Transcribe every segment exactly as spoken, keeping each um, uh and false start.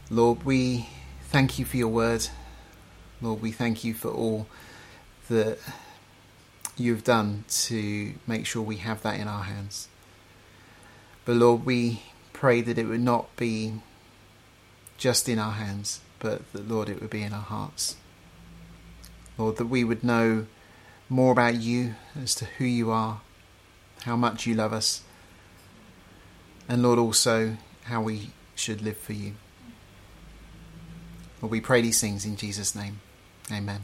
Lord, we thank you for your word. Lord, we thank you for all that you've done to make sure we have that in our hands. But Lord, we pray that it would not be just in our hands, but that, Lord, it would be in our hearts. Lord, that we would know more about you as to who you are, how much you love us, and Lord, also how we should live for you. Lord, we pray these things in Jesus' name. Amen.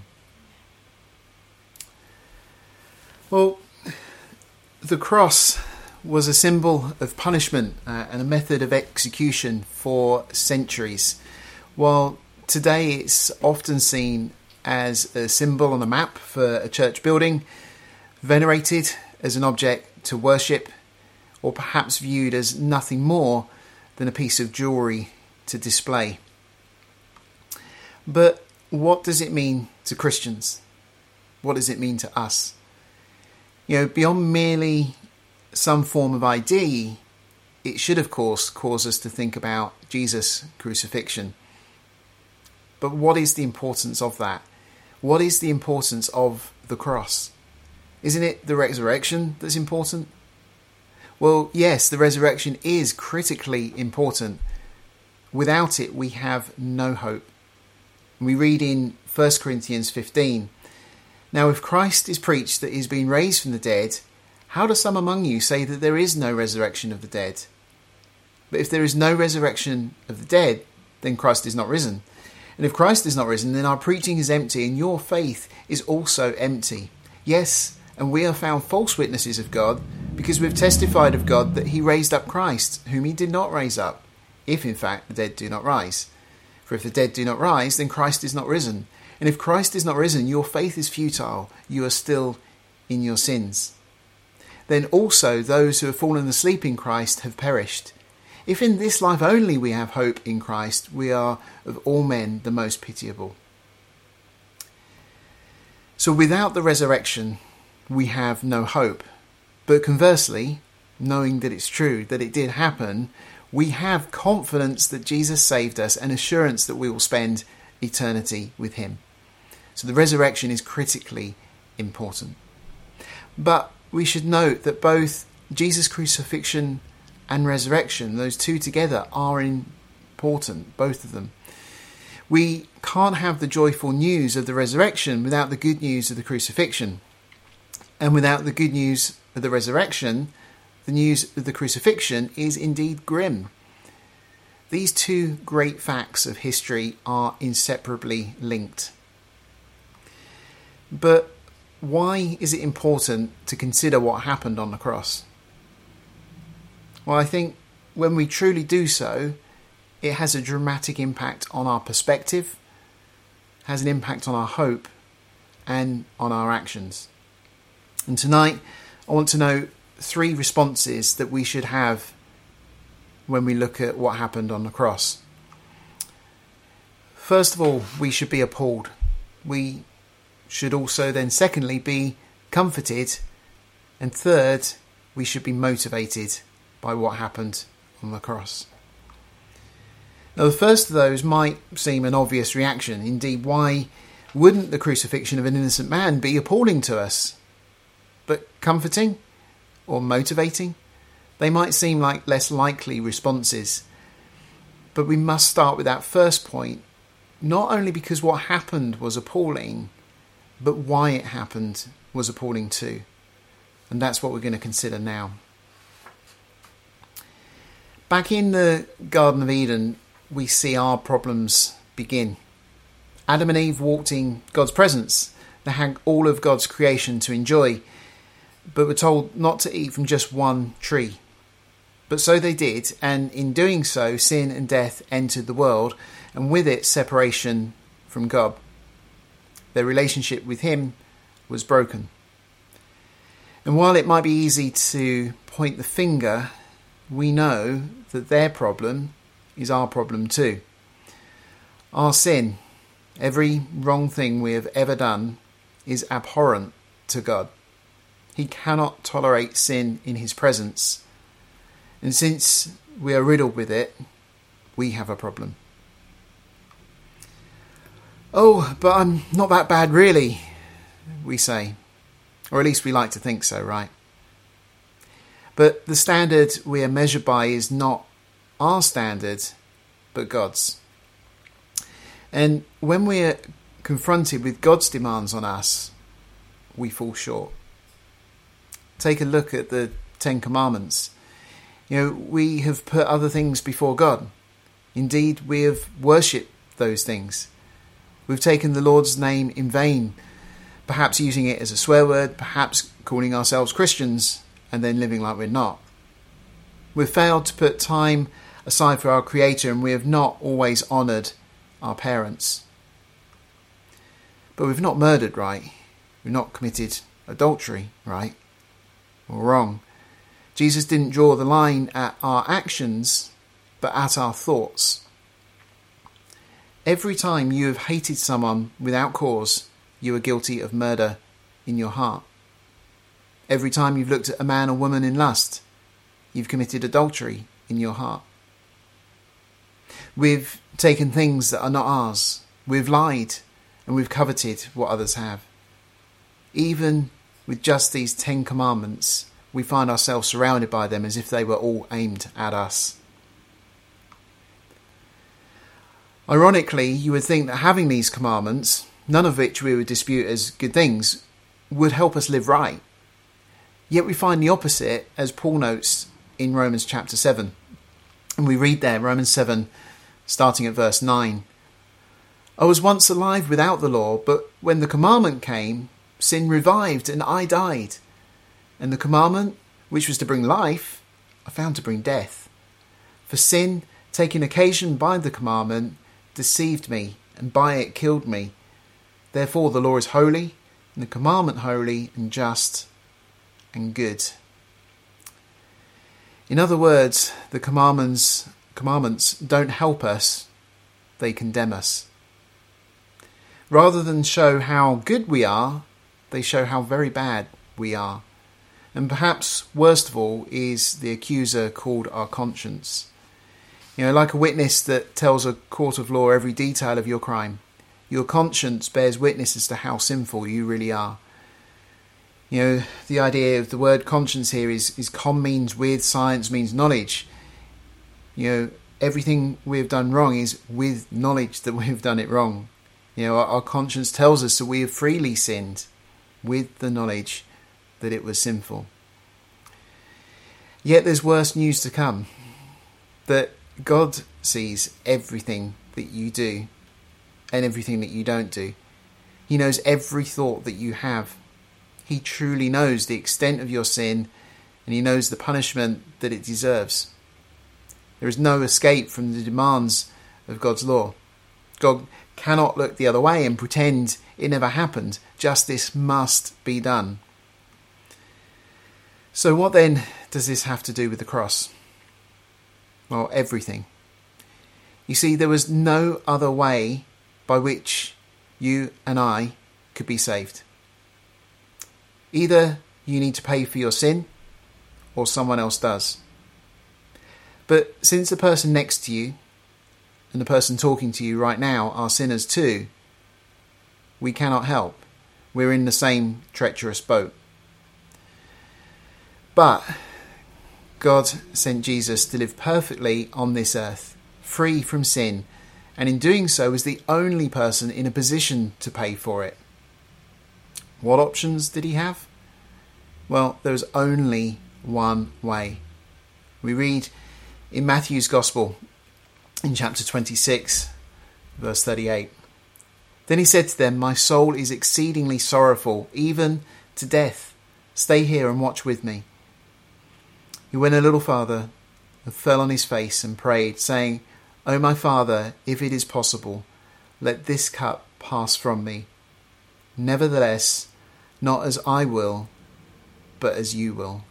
Well, the cross was a symbol of punishment uh, and a method of execution for centuries, while today it's often seen as a symbol on a map for a church building, venerated as an object to worship, or perhaps viewed as nothing more than a piece of jewellery to display. But what does it mean to Christians? What does it mean to us? You know, beyond merely some form of I D, it should, of course, cause us to think about Jesus' crucifixion. But what is the importance of that? What is the importance of the cross? Isn't it the resurrection that's important? Well, yes, the resurrection is critically important. Without it, we have no hope. We read in First Corinthians fifteen, "Now if Christ is preached that he has been raised from the dead, how do some among you say that there is no resurrection of the dead? But if there is no resurrection of the dead, then Christ is not risen. And if Christ is not risen, then our preaching is empty, and your faith is also empty. Yes, and we are found false witnesses of God, because we have testified of God that he raised up Christ, whom he did not raise up, if in fact the dead do not rise. For if the dead do not rise, then Christ is not risen. And if Christ is not risen, your faith is futile. You are still in your sins. Then also those who have fallen asleep in Christ have perished. If in this life only we have hope in Christ, we are of all men the most pitiable." So without the resurrection, we have no hope. But conversely, knowing that it's true, that it did happen, we have confidence that Jesus saved us and assurance that we will spend eternity with him. So the resurrection is critically important. But we should note that both Jesus' crucifixion and resurrection, those two together, are important, both of them. We can't have the joyful news of the resurrection without the good news of the crucifixion. And without the good news of the resurrection, the news of the crucifixion is indeed grim. These two great facts of history are inseparably linked. But why is it important to consider what happened on the cross? Well, I think when we truly do so, it has a dramatic impact on our perspective, has an impact on our hope, and on our actions. And tonight, I want to know three responses that we should have when we look at what happened on the cross. First of all, we should be appalled. We should also then, secondly, be comforted. And third, we should be motivated by what happened on the cross. Now, the first of those might seem an obvious reaction. Indeed, why wouldn't the crucifixion of an innocent man be appalling to us? But comforting or motivating? They might seem like less likely responses. But we must start with that first point, not only because what happened was appalling, but why it happened was appalling too. And that's what we're going to consider now. Back in the Garden of Eden, we see our problems begin. Adam and Eve walked in God's presence. They had all of God's creation to enjoy, but were told not to eat from just one tree. But so they did, and in doing so, sin and death entered the world, and with it, separation from God. Their relationship with him was broken. And while it might be easy to point the finger, we know that their problem is our problem too. Our sin, every wrong thing we have ever done, is abhorrent to God. He cannot tolerate sin in his presence. And since we are riddled with it, we have a problem. "Oh, but I'm not that bad really," we say. Or at least we like to think so, right? But the standard we are measured by is not our standard, but God's. And when we're confronted with God's demands on us, we fall short. Take a look at the Ten Commandments. You know, we have put other things before God. Indeed, we have worshipped those things. We've taken the Lord's name in vain, perhaps using it as a swear word, perhaps calling ourselves Christians and then living like we're not. We've failed to put time aside for our Creator, and we have not always honoured our parents. But we've not murdered, right? We've not committed adultery, right? Or wrong. Jesus didn't draw the line at our actions, but at our thoughts. Every time you have hated someone without cause, you are guilty of murder in your heart. Every time you've looked at a man or woman in lust, you've committed adultery in your heart. We've taken things that are not ours. We've lied and we've coveted what others have. Even with just these Ten Commandments, we find ourselves surrounded by them as if they were all aimed at us. Ironically, you would think that having these commandments, none of which we would dispute as good things, would help us live right. Yet we find the opposite, as Paul notes in Romans chapter seven. And we read there, Romans seven, starting at verse nine. "I was once alive without the law, but when the commandment came, sin revived and I died. And the commandment, which was to bring life, I found to bring death. For sin, taking occasion by the commandment, deceived me, and by it killed me. Therefore the law is holy, and the commandment holy and just and good." In other words, the commandments, commandments don't help us, they condemn us. Rather than show how good we are, they show how very bad we are. And perhaps worst of all is the accuser called our conscience. You know, like a witness that tells a court of law every detail of your crime, your conscience bears witness as to how sinful you really are. You know, the idea of the word conscience here is, is con means with, science means knowledge. You know, everything we've done wrong is with knowledge that we've done it wrong. You know, our, our conscience tells us that we have freely sinned with the knowledge that it was sinful. Yet there's worse news to come, that God sees everything that you do and everything that you don't do. He knows every thought that you have. He truly knows the extent of your sin, and he knows the punishment that it deserves. There is no escape from the demands of God's law. God cannot look the other way and pretend it never happened. Justice must be done. So what then does this have to do with the cross? Well, everything. You see, there was no other way by which you and I could be saved. Either you need to pay for your sin, or someone else does. But since the person next to you and the person talking to you right now are sinners too, we cannot help. We're in the same treacherous boat. But God sent Jesus to live perfectly on this earth, free from sin, and in doing so was the only person in a position to pay for it. What options did he have? Well, there was only one way. We read in Matthew's Gospel in chapter twenty-six, verse thirty-eight. "Then he said to them, 'My soul is exceedingly sorrowful, even to death. Stay here and watch with me.' He went a little farther and fell on his face and prayed, saying, 'O my Father, if it is possible, let this cup pass from me. Nevertheless, not as I will, but as you will.'"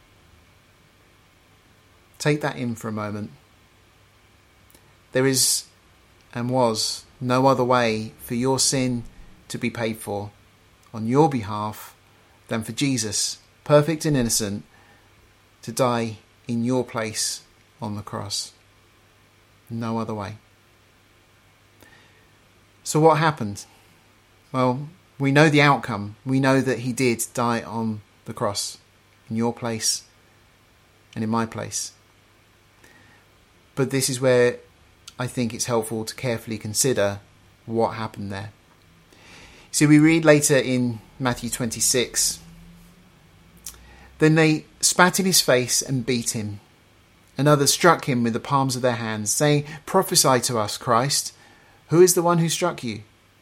Take that in for a moment. There is and was no other way for your sin to be paid for on your behalf than for Jesus, perfect and innocent, to die in your place on the cross. No other way. So what happened? Well, we know the outcome. We know that he did die on the cross in your place and in my place. But this is where I think it's helpful to carefully consider what happened there. See, we read later in Matthew twenty-six, then they spat in his face and beat him, and others struck him with the palms of their hands, saying, "Prophesy to us, Christ. Who is the one who struck you?"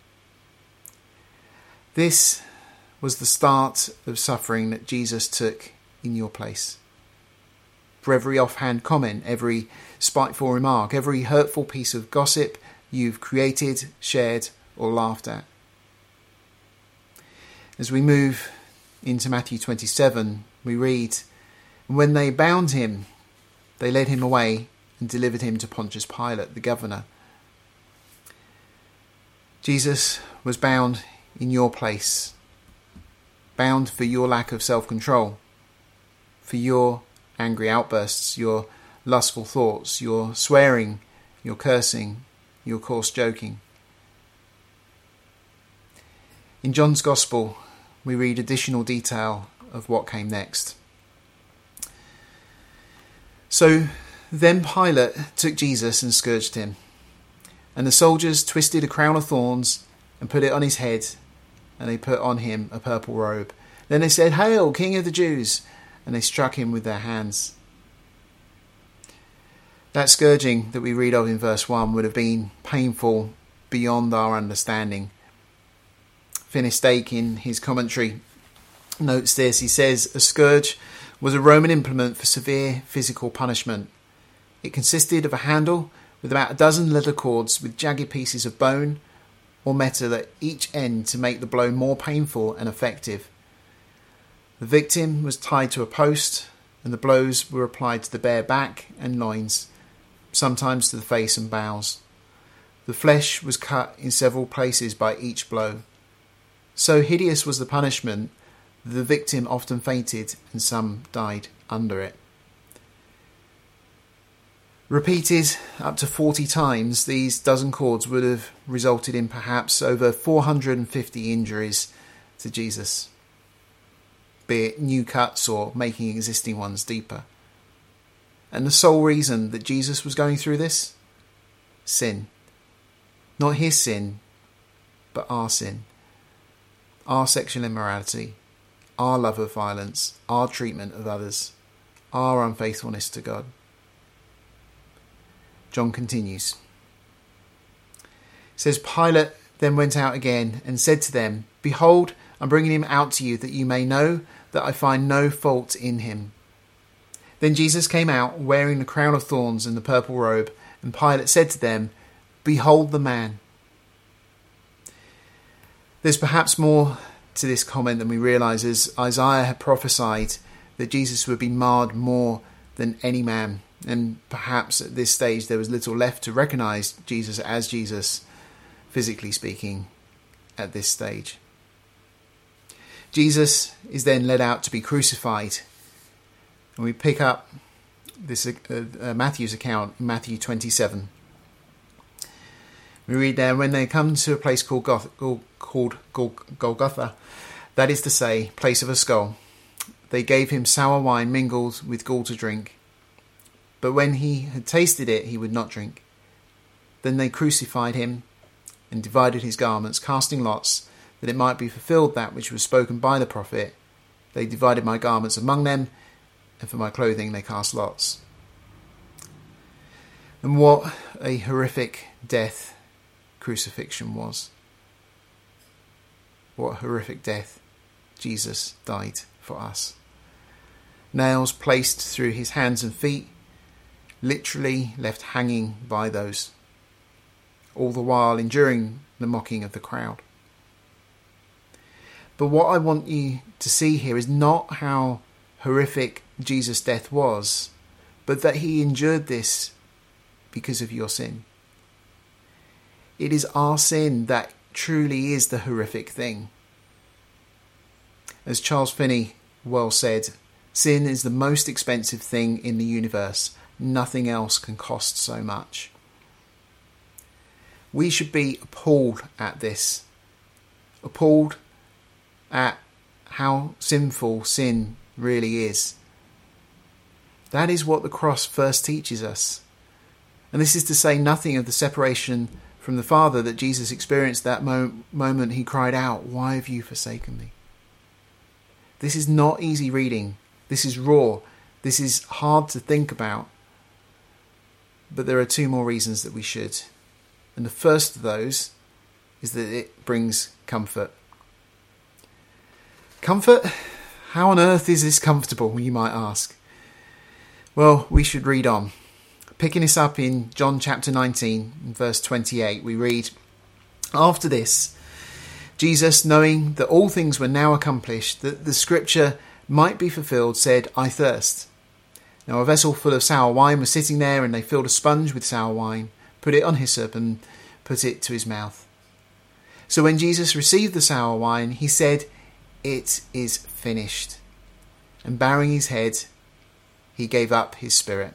This was the start of suffering that Jesus took in your place. For every offhand comment, every spiteful remark, every hurtful piece of gossip you've created, shared, or laughed at. As we move into Matthew twenty-seven, we read, "And when they bound him, they led him away and delivered him to Pontius Pilate, the governor." Jesus was bound in your place, bound for your lack of self-control, for your angry outbursts, your lustful thoughts, your swearing, your cursing, your coarse joking. In John's Gospel, we read additional detail of what came next. So then Pilate took Jesus and scourged him, and the soldiers twisted a crown of thorns and put it on his head, and they put on him a purple robe. Then they said, "Hail, King of the Jews!" and they struck him with their hands. That scourging that we read of in verse one would have been painful beyond our understanding. Finis Stake, in his commentary, notes this. He says, "A scourge was a Roman implement for severe physical punishment. It consisted of a handle with about a dozen leather cords with jagged pieces of bone or metal at each end to make the blow more painful and effective. The victim was tied to a post, and the blows were applied to the bare back and loins, sometimes to the face and bowels. The flesh was cut in several places by each blow. So hideous was the punishment that the victim often fainted and some died under it." Repeated up to forty times, these dozen cords would have resulted in perhaps over four hundred fifty injuries to Jesus, be it new cuts or making existing ones deeper. And the sole reason that Jesus was going through this? Sin. Not his sin, but our sin. Our sexual immorality, our love of violence, our treatment of others, our unfaithfulness to God. John continues. It says, "Pilate then went out again and said to them, 'Behold, I'm bringing him out to you, that you may know that I find no fault in him.' Then Jesus came out, wearing the crown of thorns and the purple robe, and Pilate said to them, 'Behold the man.'" There's perhaps more to this comment than we realise, as Isaiah had prophesied that Jesus would be marred more than any man, and perhaps at this stage there was little left to recognise Jesus as Jesus, physically speaking, at this stage. Jesus is then led out to be crucified, and we pick up this uh, uh, Matthew's account in Matthew twenty-seven. We read there, "When they come to a place called, Goth- called Golgotha, that is to say, place of a skull, they gave him sour wine mingled with gall to drink. But when he had tasted it, he would not drink. Then they crucified him and divided his garments, casting lots, that it might be fulfilled that which was spoken by the prophet. They divided my garments among them, and for my clothing they cast lots." And what a horrific death crucifixion was. What a horrific death Jesus died for us. Nails placed through his hands and feet, literally left hanging by those, all the while enduring the mocking of the crowd. But what I want you to see here is not how horrific Jesus' death was, but that he endured this because of your sin. It is our sin that truly is the horrific thing. As Charles Finney well said, sin is the most expensive thing in the universe. Nothing else can cost so much. we should be appalled at this. Appalled at how sinful sin really is. That is what the cross first teaches us. And this is to say nothing of the separation from the Father that Jesus experienced that mo- moment he cried out, "Why have you forsaken me?" This is not easy reading. This is raw. This is hard to think about. But there are two more reasons that we should. And the first of those is that it brings comfort. Comfort? How on earth is this comfortable, you might ask? Well, we should read on. Picking this up in John chapter nineteen, verse twenty-eight, we read, "After this, Jesus, knowing that all things were now accomplished, that the scripture might be fulfilled, said, 'I thirst.' Now a vessel full of sour wine was sitting there, and they filled a sponge with sour wine, put it on hyssop, and put it to his mouth. So when Jesus received the sour wine, he said, 'It is finished.' And bowing his head, he gave up his spirit."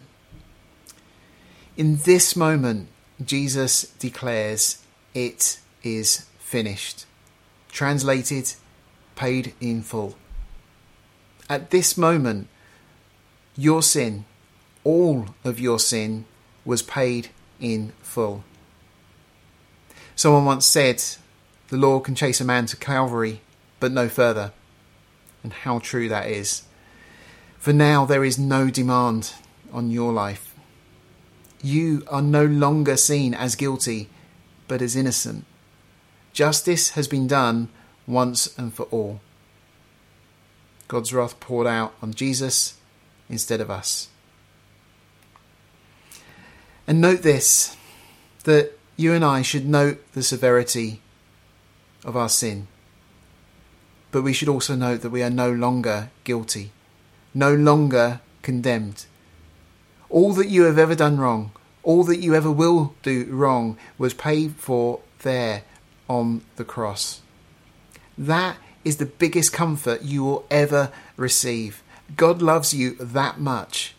In this moment, Jesus declares, "It is finished." Translated, paid in full. At this moment, your sin, all of your sin, was paid in full. Someone once said, the law can chase a man to Calvary, but no further. And how true that is. For now there is no demand on your life. You are no longer seen as guilty, but as innocent. Justice has been done once and for all. God's wrath poured out on Jesus instead of us. And note this, that you and I should note the severity of our sin. But we should also note that we are no longer guilty, no longer condemned. All that you have ever done wrong, all that you ever will do wrong, was paid for there on the cross. That is the biggest comfort you will ever receive. God loves you that much.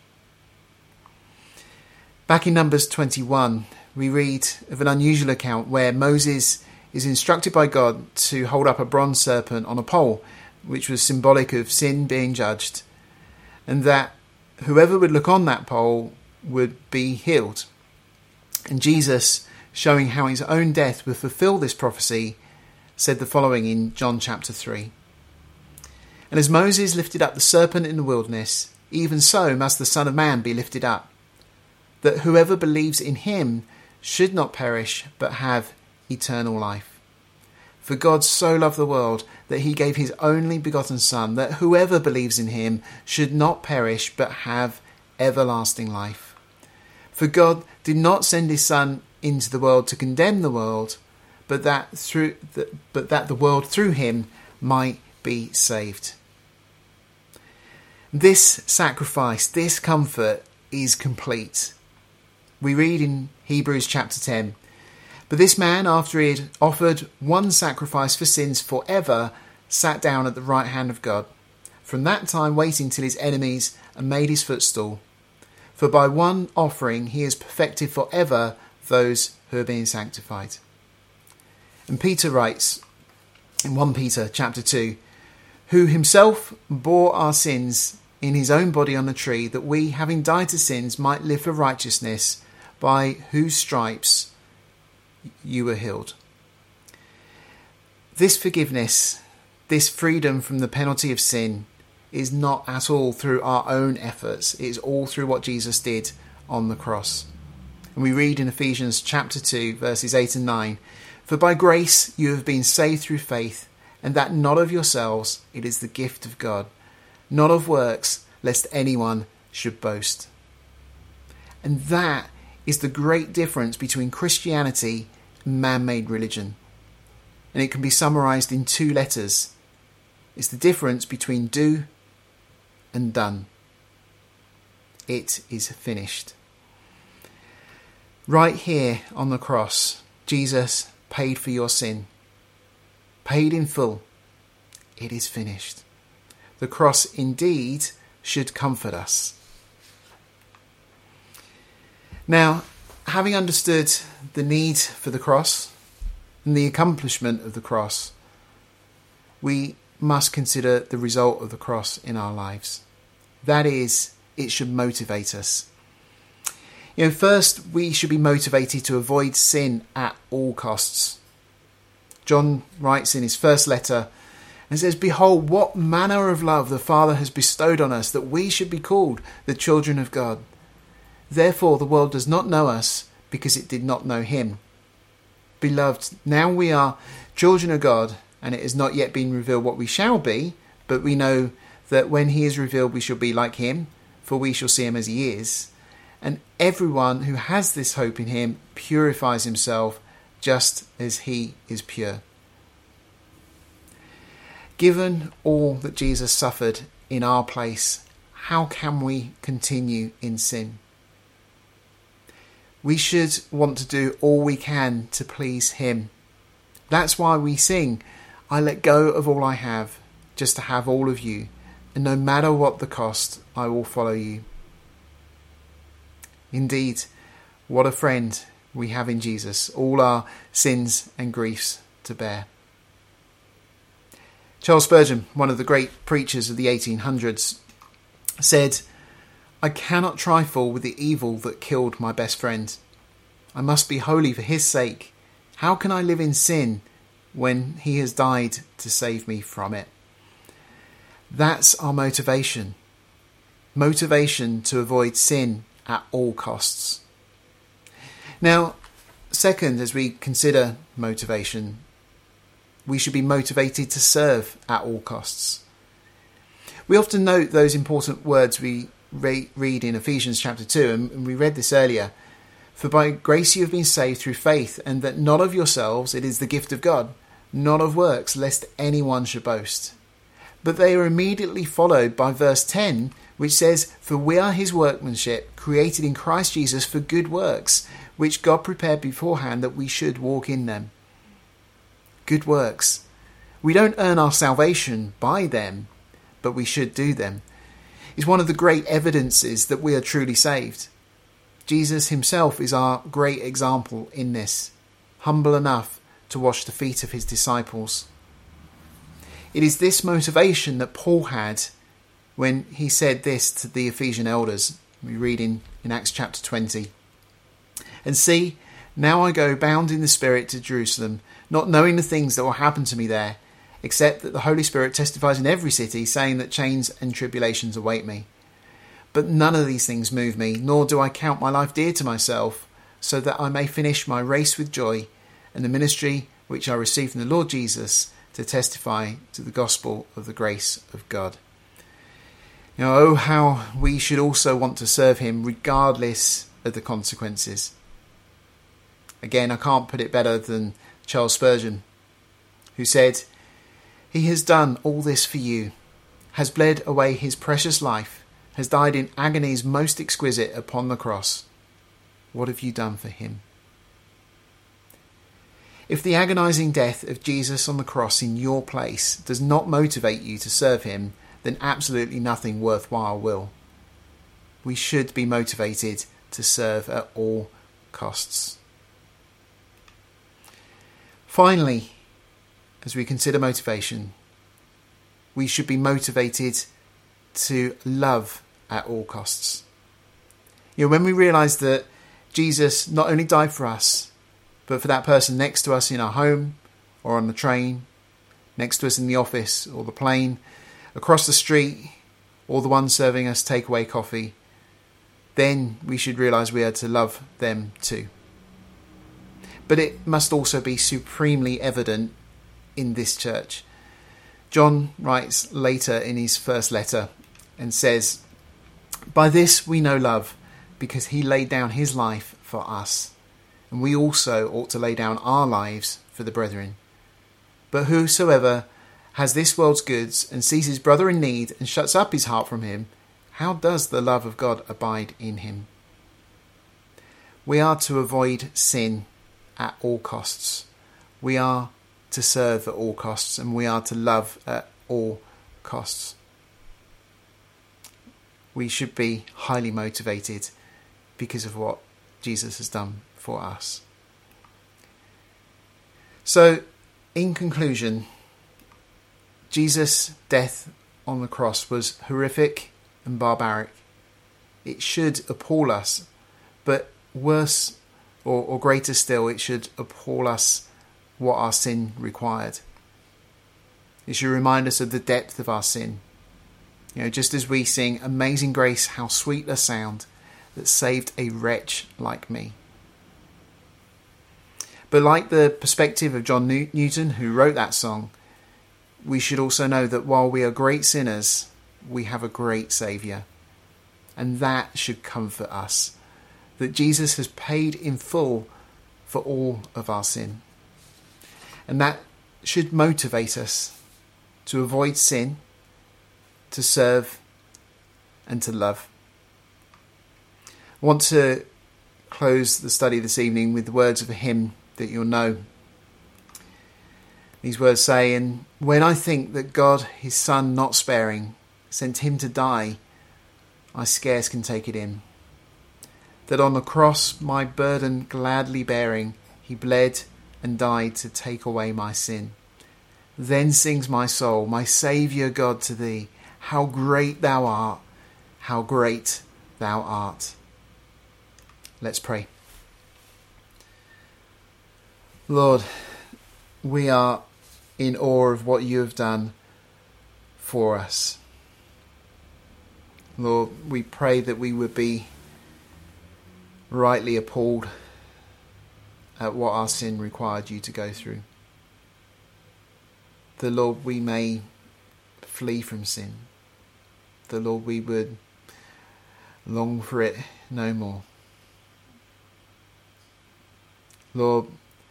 Back in Numbers twenty-one, we read of an unusual account where Moses is instructed by God to hold up a bronze serpent on a pole, which was symbolic of sin being judged, and that whoever would look on that pole would be healed. And Jesus, showing how his own death would fulfill this prophecy, said the following in John chapter three. "And as Moses lifted up the serpent in the wilderness, even so must the Son of Man be lifted up, that whoever believes in him should not perish, but have eternal life. For God so loved the world that he gave his only begotten Son, that whoever believes in him should not perish, but have everlasting life. For God did not send his Son into the world to condemn the world, but that through the, but that the world through him might be saved." This sacrifice, this comfort is complete. We read in Hebrews chapter ten, "But this man, after he had offered one sacrifice for sins forever, sat down at the right hand of God, from that time waiting till his enemies are made his footstool. For by one offering he has perfected forever those who are being sanctified." And Peter writes in First Peter chapter two, "Who himself bore our sins in his own body on the tree, that we, having died to sins, might live for righteousness, by whose stripes you were healed." This forgiveness, this freedom from the penalty of sin, is not at all through our own efforts. It is all through what Jesus did on the cross. And we read in Ephesians chapter two, verses eight and nine, "For by grace you have been saved through faith, and that not of yourselves, it is the gift of God, not of works, lest anyone should boast." And that is the great difference between Christianity and man-made religion. And it can be summarised in two letters. It's the difference between do and done. It is finished. Right here on the cross, Jesus paid for your sin. Paid in full. It is finished. The cross indeed should comfort us. Now, having understood the need for the cross and the accomplishment of the cross, we must consider the result of the cross in our lives. That is, it should motivate us. You know, first, we should be motivated to avoid sin at all costs. John writes in his first letter and says, "Behold, what manner of love the Father has bestowed on us, that we should be called the children of God. Therefore the world does not know us, because it did not know him. Beloved, now we are children of God, and it has not yet been revealed what we shall be, but we know that when he is revealed we shall be like him, for we shall see him as he is. And everyone who has this hope in him purifies himself just as he is pure." Given all that Jesus suffered in our place, how can we continue in sin? We should want to do all we can to please him. That's why we sing, "I let go of all I have, just to have all of you, and no matter what the cost, I will follow you." Indeed, what a friend we have in Jesus, all our sins and griefs to bear. Charles Spurgeon, one of the great preachers of the eighteen hundreds, said, "I cannot trifle with the evil that killed my best friend. I must be holy for his sake. How can I live in sin when he has died to save me from it?" That's our motivation. Motivation to avoid sin at all costs. Now, second, as we consider motivation, we should be motivated to serve at all costs. We often note those important words we re- read in Ephesians chapter two, and we read this earlier. "For by grace you have been saved through faith, and that not of yourselves, it is the gift of God, not of works, lest anyone should boast." But they are immediately followed by verse ten, which says, "For we are his workmanship, created in Christ Jesus for good works, which God prepared beforehand that we should walk in them." Good works. We don't earn our salvation by them, but we should do them. It's one of the great evidences that we are truly saved. Jesus himself is our great example in this, humble enough to wash the feet of his disciples. It is this motivation that Paul had when he said this to the Ephesian elders. We read in, in Acts chapter twenty. "And see, now I go bound in the Spirit to Jerusalem, not knowing the things that will happen to me there, except that the Holy Spirit testifies in every city, saying that chains and tribulations await me. But none of these things move me, nor do I count my life dear to myself, so that I may finish my race with joy, and the ministry which I received from the Lord Jesus, to testify to the gospel of the grace of God." You know, oh, how we should also want to serve him regardless of the consequences. Again, I can't put it better than Charles Spurgeon, who said, "He has done all this for you, has bled away his precious life, has died in agonies most exquisite upon the cross. What have you done for him?" If the agonizing death of Jesus on the cross in your place does not motivate you to serve him, then absolutely nothing worthwhile will. We should be motivated to serve at all costs. Finally, as we consider motivation, we should be motivated to love at all costs. You know, when we realise that Jesus not only died for us, but for that person next to us in our home or on the train, next to us in the office or the plane, across the street, or the one serving us takeaway coffee, then we should realise we are to love them too. But it must also be supremely evident in this church. John writes later in his first letter and says, "By this we know love, because he laid down his life for us, and we also ought to lay down our lives for the brethren. But whosoever has this world's goods and sees his brother in need and shuts up his heart from him, how does the love of God abide in him?" We are to avoid sin at all costs. We are to serve at all costs, and we are to love at all costs. We should be highly motivated because of what Jesus has done for us. So, in conclusion, Jesus' death on the cross was horrific and barbaric. It should appall us, but worse or, or greater still, it should appall us what our sin required. It should remind us of the depth of our sin. You know, just as we sing, "Amazing grace, how sweet the sound that saved a wretch like me." But like the perspective of John Newton, who wrote that song, we should also know that while we are great sinners, we have a great Saviour. And that should comfort us, that Jesus has paid in full for all of our sin. And that should motivate us to avoid sin, to serve, and to love. I want to close the study this evening with the words of a hymn that you'll know. These words say, "And when I think that God, his Son not sparing, sent him to die, I scarce can take it in. That on the cross, my burden gladly bearing, he bled and died to take away my sin. Then sings my soul, my Saviour God, to thee, how great thou art, how great thou art." Let's pray. Lord, we are in awe of what you have done for us. Lord, we pray that we would be rightly appalled at what our sin required you to go through. The Lord, we may flee from sin. The Lord, we would long for it no more. Lord,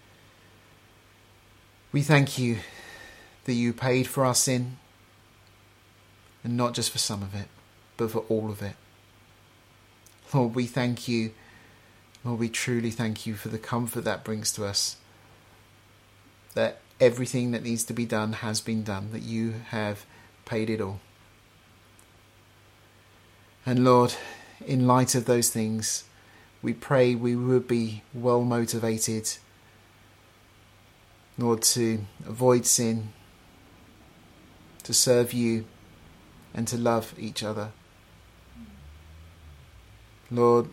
we thank you that you paid for our sin, and not just for some of it, but for all of it. Lord, we thank you, Lord, we truly thank you for the comfort that brings to us, that everything that needs to be done has been done, that you have paid it all. And Lord, in light of those things, we pray we would be well motivated, Lord, to avoid sin, to serve you, and to love each other. Lord,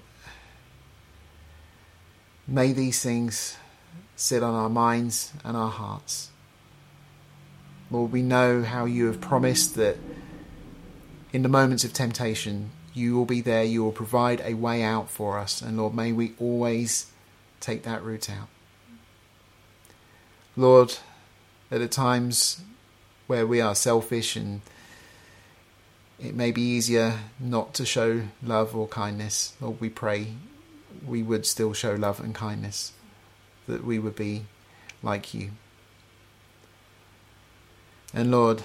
may these things sit on our minds and our hearts. Lord, we know how you have promised that in the moments of temptation, you will be there, you will provide a way out for us. And Lord, may we always take that route out. Lord, at the times where we are selfish and it may be easier not to show love or kindness, Lord, we pray we would still show love and kindness, that we would be like you. And Lord,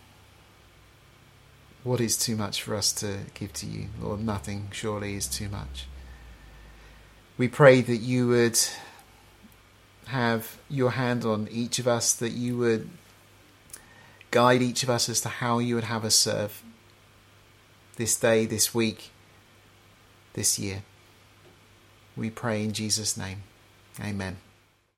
what is too much for us to give to you? Lord, nothing surely is too much. We pray that you would have your hand on each of us, that you would guide each of us as to how you would have us serve this day, this week, this year. We pray in Jesus' name. Amen.